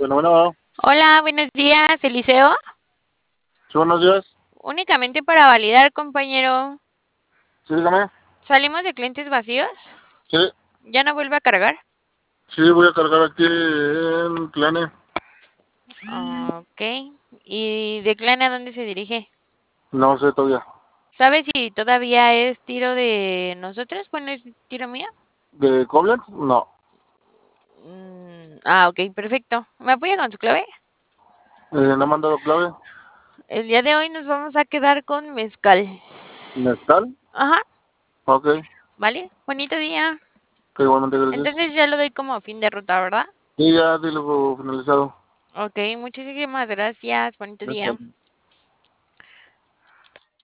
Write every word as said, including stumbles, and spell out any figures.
Bueno, bueno, Hola, buenos días, Eliseo. sí, buenos días. Únicamente para validar, compañero. Sí, dígame. ¿Salimos de clientes vacíos? Sí, ¿Ya no vuelve a cargar? sí, voy a cargar aquí en Plane. Ok. ¿Y de Clan a dónde se dirige? No sé todavía. ¿Sabes si todavía es tiro de nosotros? Bueno, es tiro mío. ¿De Koblenz? No. Mm, ah, ok, perfecto. ¿Me apoya con su clave? Eh, ¿no me han dado clave? El día de hoy nos vamos a quedar con mezcal. ¿Mezcal? Ajá, Ok, ¿vale? Bonito día. que igualmente gracias. Entonces ya lo doy como fin de ruta, ¿verdad? Sí, ya, dilo finalizado. Ok, muchísimas gracias. Bonito día. Gracias.